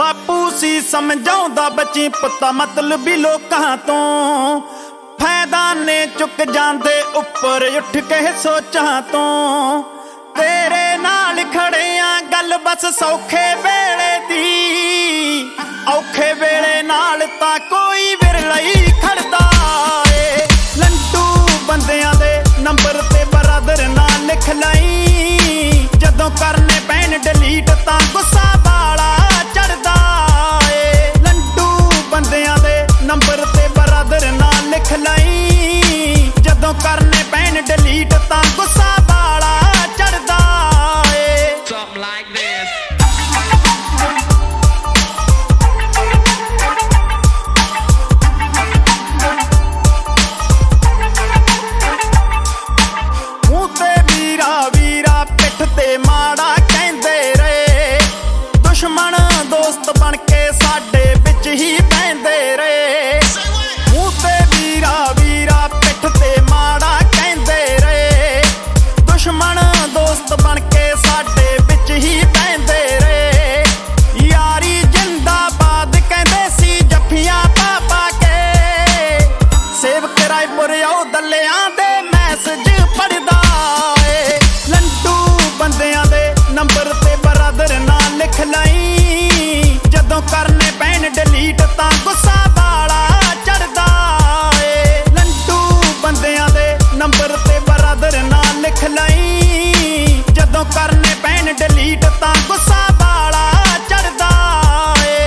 बापू सी समझाउंदा बची पुत्ता मतलब भी लोकां तो फायदा ने चुक जांदे उपर उठ के सोचां तो तेरे नाल खड़े आ गल बस सौखे वेले दी औखे वेले नाल तां कोई विरला ही खड़दा ए लंटू बंदियां दे नंबर ते बरादर ना लिख लाई जदों करने पैन डिलीट तां गुस्सा वाला चढ़दा ए लंटू बंदियां दे नंबर ते बरादर ना लिख लाई जदों करने पैन डिलीट तां गुस्सा वाला चढ़दा ए something like this. माड़ा कहंदे रहे दुश्मन दोस्त बन के साडे विच ही बहंदे रहे मूंह ते वीरा वीरा पिठ ते माड़ा कहंदे रहे दुश्मन दोस्त बन के साडे विच ही बहंदे रहे यारी जिंदाबाद कहंदे सी जफ्फियां पा पा के सेवक रायपुर आओ दलियां दे मैसेज पढ़दा बंदियां दे नंबर ते बरादर ना लिख लाई जदों करने पैन डिलीट तां गुस्सा वाला चढ़दा ए लंटू बंदियां दे नंबर ते बरादर ना लिख लाई जदों करने पैन डिलीट तां गुस्सा वाला चढ़दा ए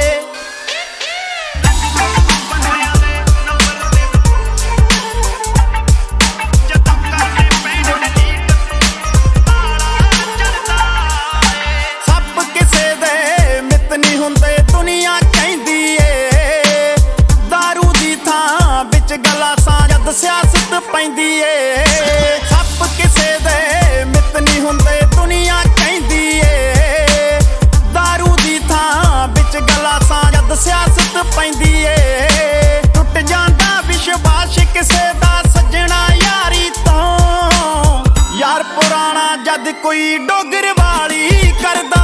दुनिया कहंदी ए दारू दी थां विच गलासां जद सियासत पैंदी ए सप किसे दे मित नहीं हुंदे दुनिया कहंदी ए दारू दी थां विच गलासां जद सियासत पैंदी ए टुट जांदा विश्वास किसे दा सजना यारी तो यार पुराना जद कोई डोगर वाली करदा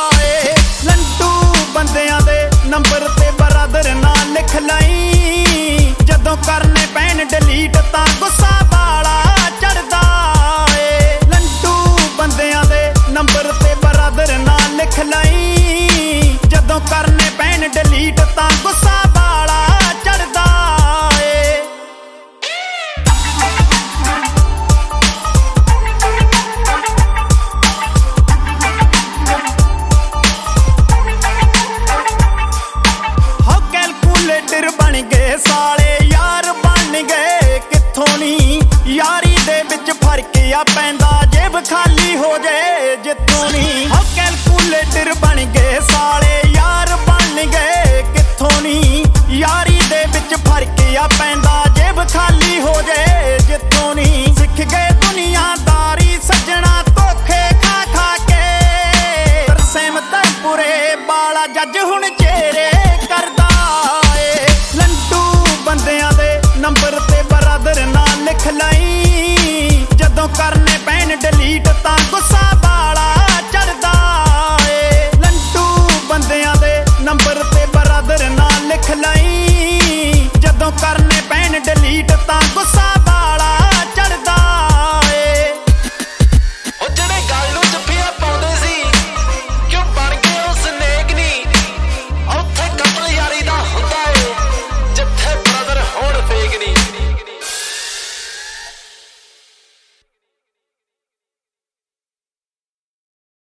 बंदियां दे नंबर ते बरादर ना लिख लाई जदों करने पैन डिलीट तां गुस्सा वाला चढ़दा ए लंटू बंदियां दे नंबर ते बरादर ना लिख लाई जदों करने पैन डिलीट तां गुस्सा वाला चढ़दा ए बन गए साले यार बन गए कित्थों नी यारी दे विच फर्क आ पैंदा जेब खाली हो जाए जित्थों नी हो कैलकुलेटर बन गए साले यार बन गए कित्थों नी यारी दे विच फर्क आ पैंदा जेब खाली हो जाए जित्थों नी सिख गए दुनियादारी सजना धोखे खा खा के तरसेम तैपुरे बाला जज हुण चेहरे करदा बंदियां दे नंबर ते बरादर ना लिख लाई जदों करने पैन डिलीट तां गुस्सा वाला चढ़दा ए लंटू बंदियां दे नंबर ते बरादर ना लिख लाई जदों करने पैन डिलीट